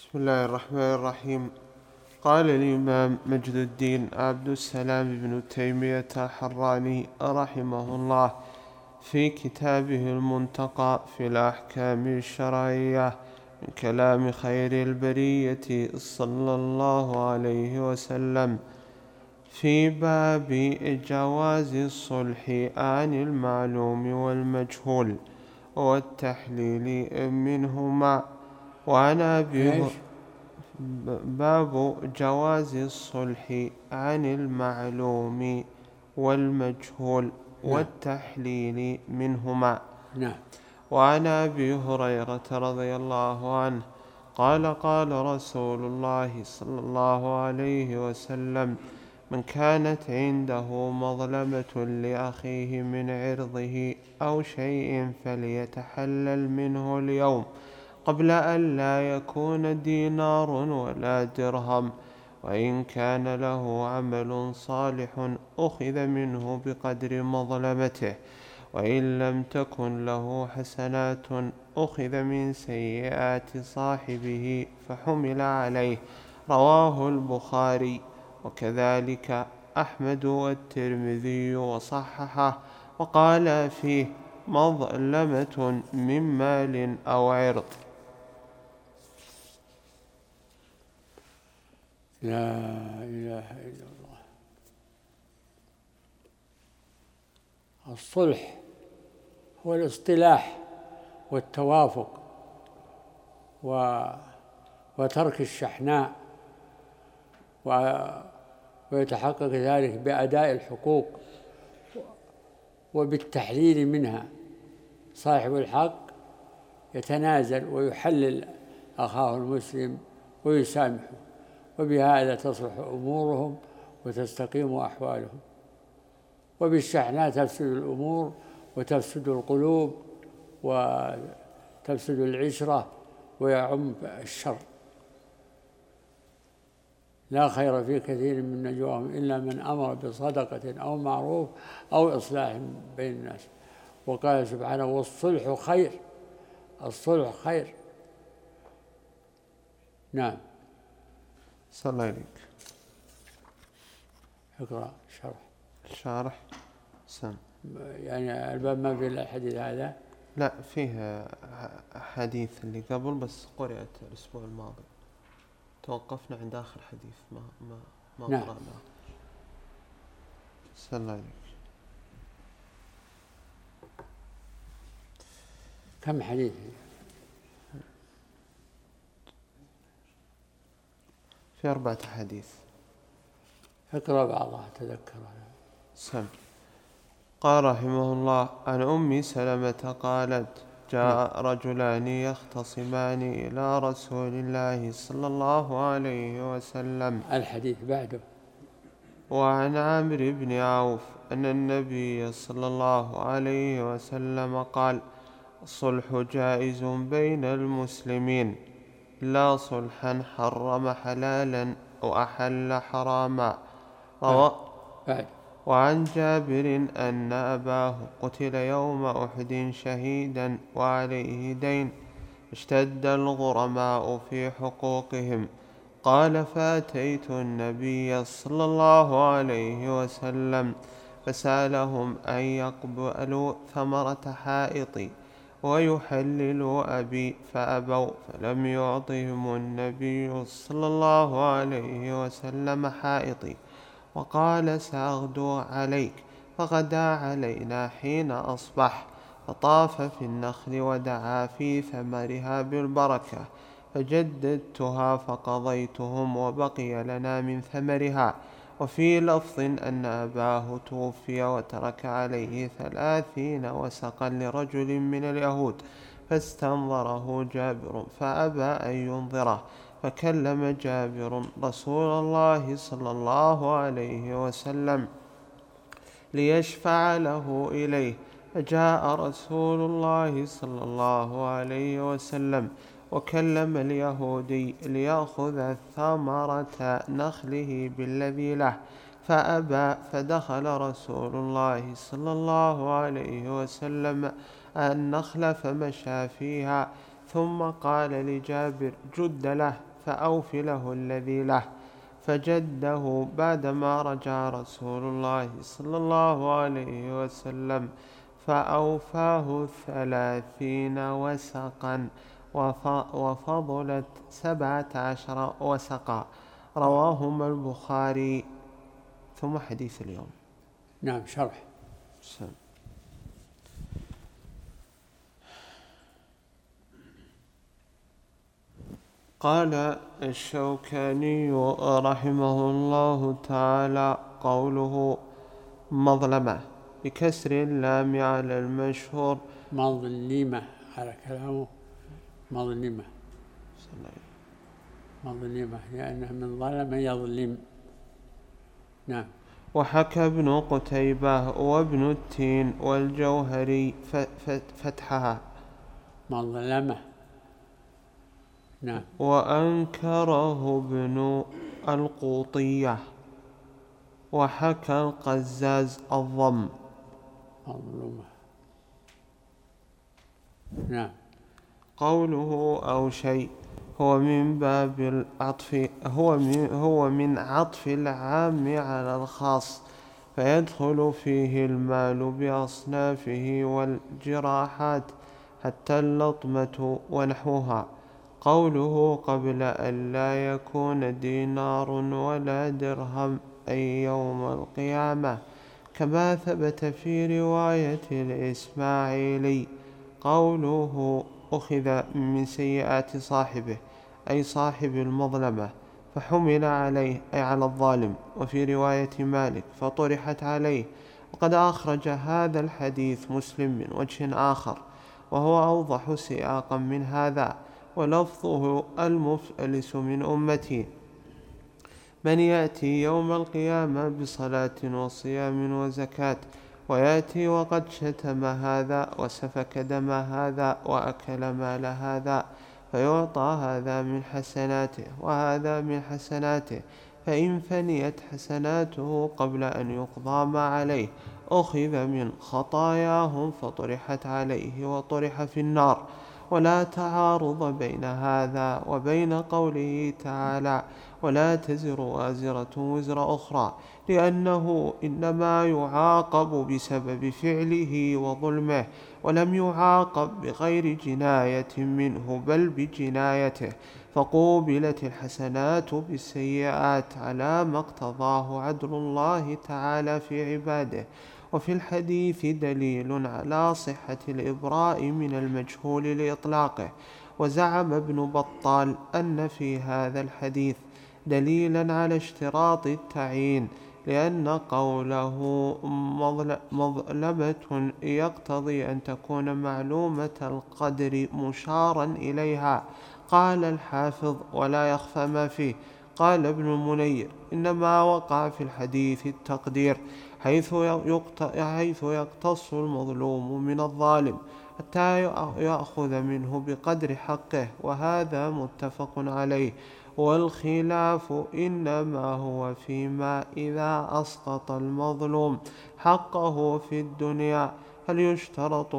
بسم الله الرحمن الرحيم. قال الإمام مجد الدين عبد السلام بن تيمية الحراني رحمه الله في كتابه المنتقى في الأحكام الشرعية من كلام خير البرية صلى الله عليه وسلم في باب جواز الصلح عن المعلوم والمجهول والتحليل منهما. وعن باب جواز الصلح عن المعلوم والمجهول والتحليل منهما. وعن أبي هريرة رضي الله عنه قال رسول الله صلى الله عليه وسلم: من كانت عنده مظلمة لأخيه من عرضه أو شيء فليتحلل منه اليوم قبل أن لا يكون دينار ولا درهم، وإن كان له عمل صالح أخذ منه بقدر مظلمته، وإن لم تكن له حسنات أخذ من سيئات صاحبه فحمل عليه. رواه البخاري وكذلك أحمد والترمذي وصححه، وقال فيه: مظلمة من مال أو عرض. لا إله إلا الله. الصلح هو الاصطلاح والتوافق وترك الشحناء، ويتحقق ذلك بأداء الحقوق وبالتحليل منها. صاحب الحق يتنازل ويحلل أخاه المسلم ويسامحه، وبهذا تصلح أمورهم وتستقيم أحوالهم. وبالشحناء تفسد الأمور وتفسد القلوب وتفسد العشرة ويعم الشر. لا خير في كثير من نجواهم إلا من أمر بصدقة أو معروف أو إصلاح بين الناس. وقال سبحانه: والصلح خير. الصلح خير. نعم. صلى الله عليك. اقرأ شرح سم. يعني الباب ما في إلا الحديث هذا؟ لا، فيه حديث اللي قبل بس قرأت الأسبوع الماضي، توقفنا عند آخر حديث ما نعم. قرأناه. صلى الله عليك. كم حديث؟ في 4 حديث. اقرأ بعضها تذكرها. سم. قال رحمه الله: عن أم سلمة قالت: جاء رجلان يختصمان إلى رسول الله صلى الله عليه وسلم. الحديث بعده. وعن عمرو بن عوف أن النبي صلى الله عليه وسلم قال: الصلح جائز بين المسلمين، لا صلحا حرم حلالا أو أحل حراما. وعن جابر أن أباه قتل يوم أحد شهيدا وعليه دين، اشتد الغرماء في حقوقهم. قال: فأتيت النبي صلى الله عليه وسلم فسألهم أن يقبلوا ثمرة حائطي ويحللوا أبي فأبوا، فلم يعطهم النبي صلى الله عليه وسلم حائطي، وقال: سأغدو عليك. فغدا علينا حين أصبح، فطاف في النخل ودعا في ثمرها بالبركة، فجددتها فقضيتهم وبقي لنا من ثمرها. وفي لفظ أن أباه توفي وترك عليه 30 وسقا لرجل من اليهود، فاستنظره جابر فأبى أن ينظره، فكلم جابر رسول الله صلى الله عليه وسلم ليشفع له إليه، فجاء رسول الله صلى الله عليه وسلم وكلم اليهودي ليأخذ ثمرة نخله بالذي له، فأبى، فدخل رسول الله صلى الله عليه وسلم النخل فمشى فيها، ثم قال لجابر: جد له، فأوف له الذي له. فجده بعدما رجع رسول الله صلى الله عليه وسلم فأوفاه 30 وسقا وفضلت 17 وسقا. رواهما البخاري. ثم حديث اليوم. نعم. شرح. قال الشوكاني رحمه الله تعالى: قوله مظلمة بكسر اللام على المشهور. مظلمة على كلامه، مظلمة لأنه من ظلم يظلم. نعم. وحكى ابن قتيبة وابن التين والجوهري فتحها مظلمة. نعم. وأنكره ابن القوطية. وحكى القزاز الضم. مظلومة. نعم. قوله أو شيء هو من باب العطف، هو من عطف العام على الخاص، فيدخل فيه المال بأصنافه والجراحات حتى اللطمة ونحوها. قوله قبل أن لا يكون دينار ولا درهم أي يوم القيامة، كما ثبت في رواية الإسماعيلي. قوله أخذ من سيئات صاحبه أي صاحب المظلمة، فحمل عليه أي على الظالم. وفي رواية مالك فطرحت عليه. وقد أخرج هذا الحديث مسلم من وجه آخر وهو أوضح سياقا من هذا، ولفظه: المفلس من أمتي من يأتي يوم القيامة بصلاة وصيام وزكاة، ويأتي وقد شتم هذا وسفك دم هذا وأكل مال هذا، فيعطى هذا من حسناته وهذا من حسناته، فإن فنيت حسناته قبل أن يقضى ما عليه أخذ من خطاياهم فطرحت عليه وطرح في النار. ولا تعارض بين هذا وبين قوله تعالى: ولا تزر وازرة وزر أخرى، لأنه إنما يعاقب بسبب فعله وظلمه، ولم يعاقب بغير جناية منه بل بجنايته، فقوبلت الحسنات بالسيئات على ما اقتضاه عدل الله تعالى في عباده. وفي الحديث دليل على صحة الإبراء من المجهول لإطلاقه. وزعم ابن بطال أن في هذا الحديث دليلا على اشتراط التعيين، لأن قوله مظلمة يقتضي أن تكون معلومة القدر مشارا إليها. قال الحافظ: ولا يخفى ما فيه. قال ابن المنير: إنما وقع في الحديث التقدير، حيث يقتص المظلوم من الظالم حتى يأخذ منه بقدر حقه، وهذا متفق عليه. والخلاف إنما هو فيما إذا أسقط المظلوم حقه في الدنيا هل يشترط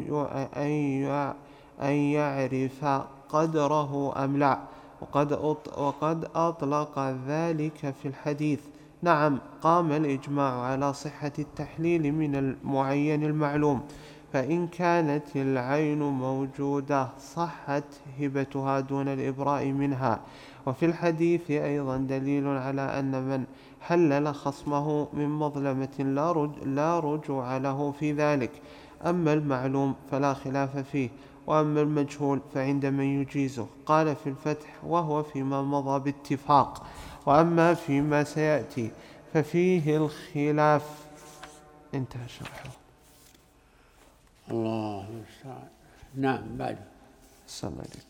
أن يعرف قدره أم لا، وقد أطلق ذلك في الحديث. نعم، قام الإجماع على صحة التحليل من المعين المعلوم، فإن كانت العين موجودة صحت هبتها دون الإبراء منها. وفي الحديث أيضا دليل على أن من حلل خصمه من مظلمة لا رجوع له في ذلك. أما المعلوم فلا خلاف فيه، وأما المجهول فعند من يجيزه. قال في الفتح: وهو فيما مضى باتفاق، وأما فيما سيأتي ففيه الخلاف. انتهى شرحه. الله المستعان. نعم. بعد. السلام عليكم.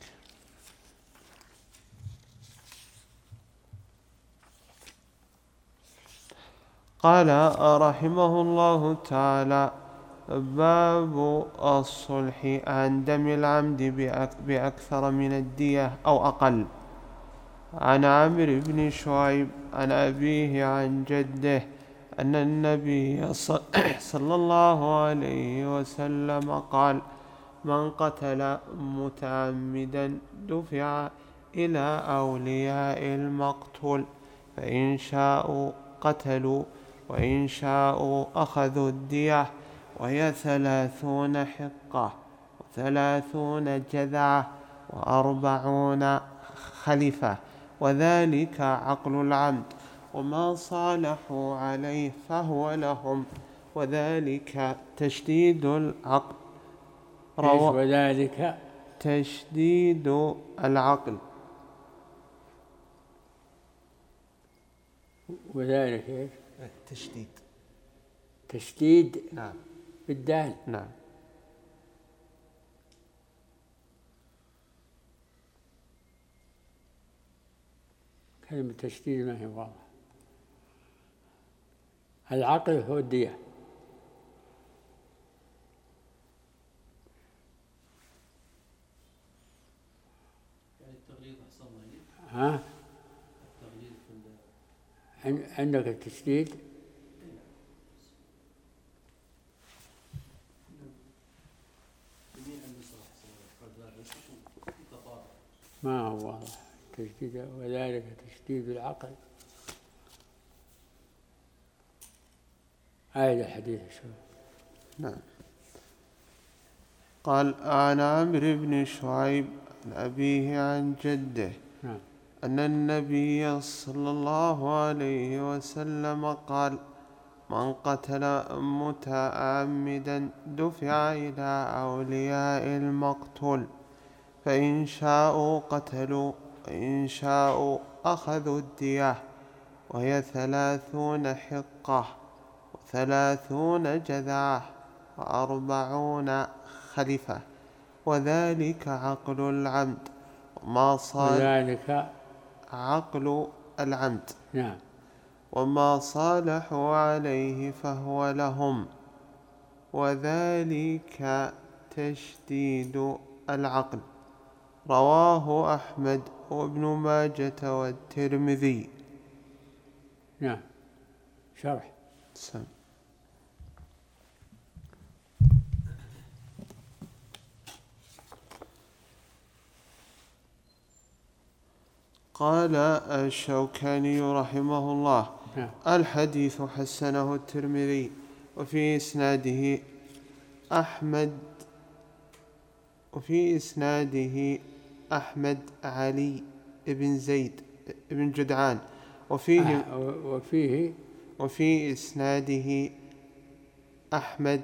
قال رحمه الله تعالى: باب الصلح عن دم العمد بأكثر من الدية أو أقل. عن عمرو بن شعيب عن أبيه عن جده أن النبي صلى الله عليه وسلم قال: من قتل متعمدا إلى أولياء المقتول، فإن شاءوا قتلوا وإن شاءوا أخذوا الدية، وهي 30 حقة 30 جذعة 40 خلفة، وذلك عقل العمد، وما صالحوا عليه فهو لهم، وذلك تشديد العقل. وذلك تشديد العقل. وذلك إيش؟ تشديد نعم بالدال. نعم. كلمة تشديد ما هي واضحة. العقل هو الدية. التغليظ أحسن الله. ها؟ التغليظ عندك التشديد. ما هو واضح تشديد. وذلك تشديد العقل. هذا الحديث شو؟ نعم. قال عن عمرو بن شعيب عن أبيه عن جده نعم. أن النبي صلى الله عليه وسلم قال: من قتل متعمدا دفع إلى أولياء المقتول، فإن شاءوا قتلوا وإن شاءوا أخذوا الدية، وهي 30 حقة 30 جذعة 40 خلفة، وذلك عقل العمد، وذلك عقل العمد. نعم. وما صالحوا عليه فهو لهم، وذلك تشديد العقل. رواه أحمد وابن ماجة والترمذي. نعم. شرح. سم. قال الشوكاني رحمه الله: الحديث حسنه الترمذي، وفي إسناده أحمد علي بن زيد بن جدعان، وفي إسناده أحمد.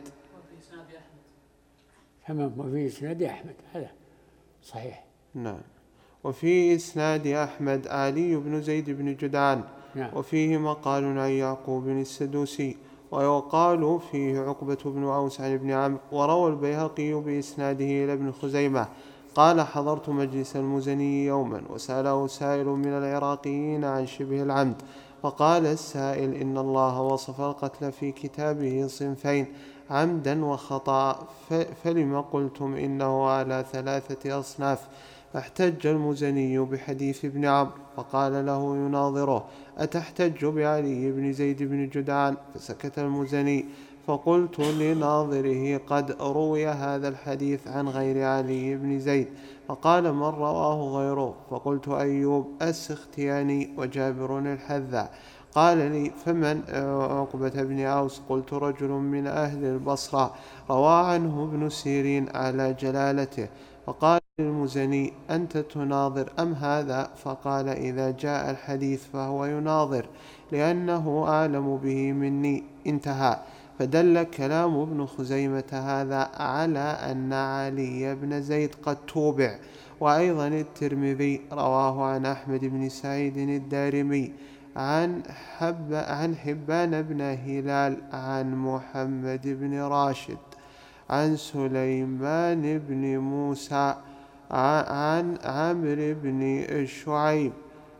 تمام. وفي إسناد أحمد، هذا صحيح. نعم. وفي إسناد أحمد علي بن زيد بن جدعان. نعم. وفيه مقال عن يعقوب السدوسي، ويقال فيه عقبة بن أوس عن ابن عمرو. وروى البيهقي بإسناده إلى ابن خزيمة قال: حضرت مجلس المزني يوما، وسأله سائل من العراقيين عن شبه العمد، فقال السائل: إن الله وصف القتل في كتابه صنفين: عمدا وخطأ، فلم قلتم إنه على 3 أصناف؟ فاحتج المزني بحديث ابن عمرو، فقال له يناظره: أتحتج بعلي بن زيد بن جدعان؟ فسكت المزني، فقلت لناظره: قد روي هذا الحديث عن غير علي بن زيد. فقال: من رواه غيره؟ فقلت: أيوب السختياني وجابر الحذاء. قال لي: فمن؟ عقبة بن أوس. قلت: رجل من أهل البصرة روى عنه ابن سيرين على جلالته. فقال المزني: أنت تناظر أم هذا؟ فقال: إذا جاء الحديث فهو يناظر، لأنه أعلم به مني. انتهى. فدل كلام ابن خزيمة هذا على أن علي بن زيد قد توبع. وأيضا الترمذي رواه عن أحمد بن سعيد الدارمي عن حبان بن هلال عن محمد بن راشد عن سليمان بن موسى عن عمرو بن شعيب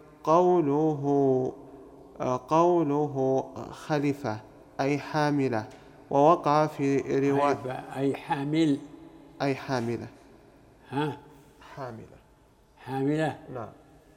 قوله خلفة أي حاملة، ووقع في رواية أي حاملة. ها؟ حاملة. نعم.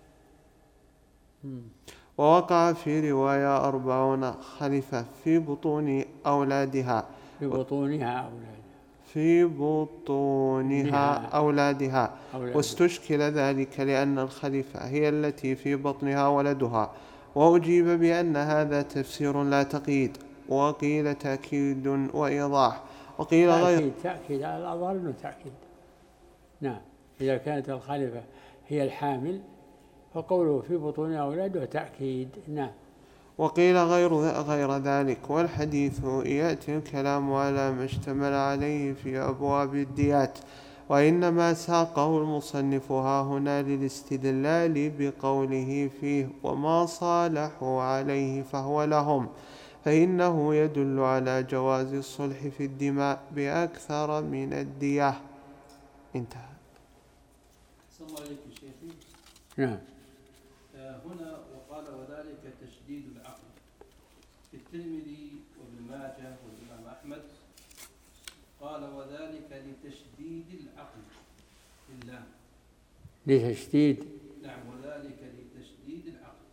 ووقع في رواية 40 خلفة في بطون أولادها. في بطونها أولادها. واستشكل ذلك لأن الخليفة هي التي في بطنها ولدها، وأجيب بأن هذا تفسير لا تقييد، وقيل تأكيد وإيضاح، وقيل غير تأكيد على الأظهر أنه تأكيد. نعم، إذا كانت الخليفة هي الحامل فقوله في بطونها أولادها تأكيد. نعم. وقيل غير ذلك، والحديث يأتي الكلام على ما اشتمل عليه في أبواب الديات، وإنما ساقه المصنف هنا للاستدلال بقوله فيه وما صالحوا عليه فهو لهم، فإنه يدل على جواز الصلح في الدماء بأكثر من الدية. انتهى. صلى الله عليك شيخي. نعم. هنا وقال وذلك تشديد العقل في الترمذي وابن ماجه والإمام أحمد، قال وذلك لتشديد العقل بالله. لتشديد. نعم، وذلك لتشديد العقل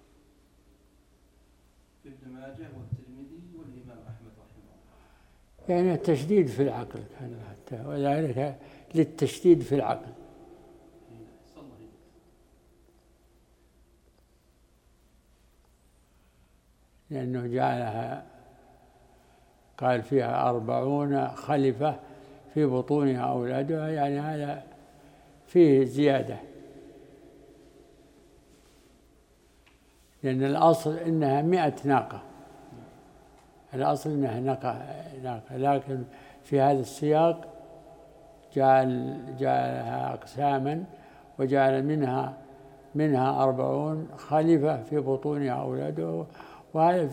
في ابن ماجه والترمذي والإمام أحمد رحمه الله. يعني التشديد في العقل كان حتى، وذلك للتشديد في العقل. لأنه جعلها قال فيها 40 خلفة في بطونها أولادها، يعني هذا فيه زيادة، لأن الأصل إنها 100 ناقة، الأصل إنها ناقة، لكن في هذا السياق جعلها أقساما، وجعل منها 40 خلفة في بطونها أولادها، وهذا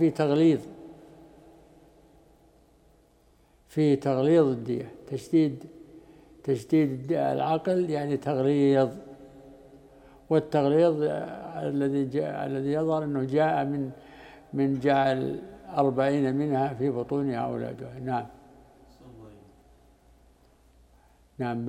في تغليظ الدية. تشديد العقل يعني تغليظ، والتغليظ الذي يظهر أنه جاء من جعل 40 منها في بطونها أولادها. نعم. نعم.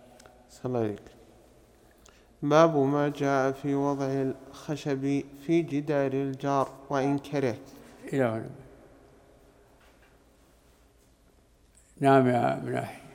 باب ما جاء في وضع الخشب في جدار الجار وإن كره. إلى هنا. نعم يا مناحي.